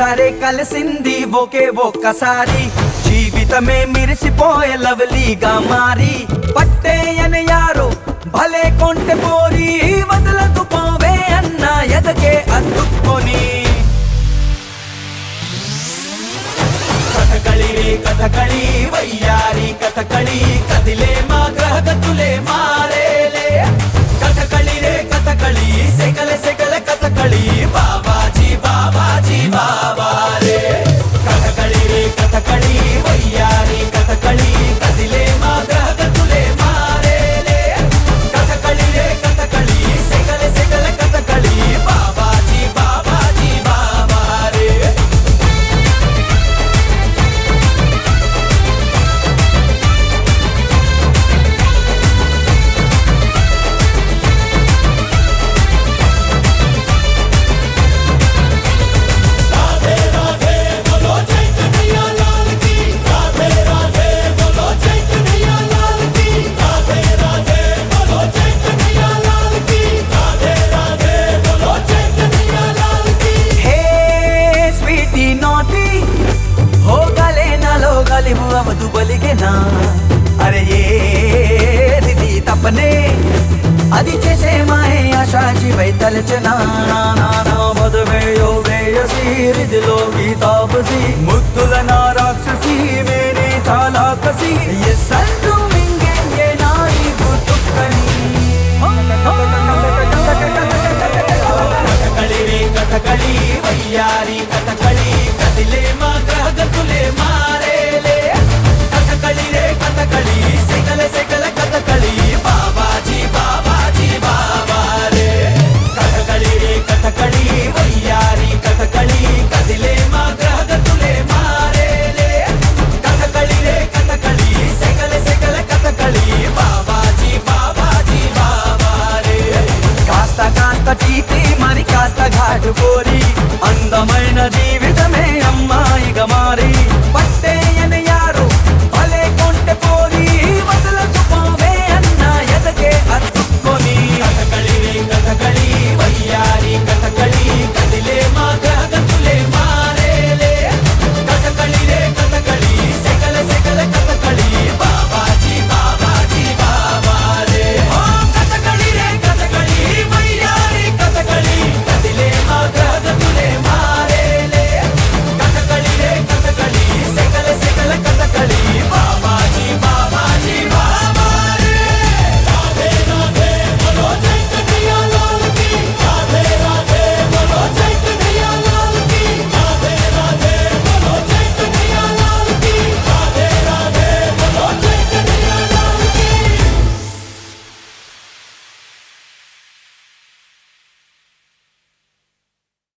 సరే కలిసింది ఒకే ఒక్కసారి జీవితమే మిరిసిపోయే లవ్లీగా మారి పట్టేయని యారో భలే కొంటె పోరి వదలకు పోవే అన్న ఎదకే అద్దుకొని కథకళి రే కథకళి వయ్యారి కథకళి కదిలే మా గ్రహగతులే మారేలే కథకళి రే కథకళి సెకల సెకల కథకళి బాబాజీ బాబాజీ బాబా రే కథకళి రే కథకళి వయ్యారి కథకళి కదిలే మా గ్రహగతులే మారేలే కథకళి రే కథకళి సెకల సెకల కథకళి బాబాజీ బాబాజీ బాబా రే అవదు బలిగేనా అరే ఏది తప్పనే అది చేసే మాయే ఆశా జీవై తలచనా మధువేయో వేయసి హృదిలో గీతాబ్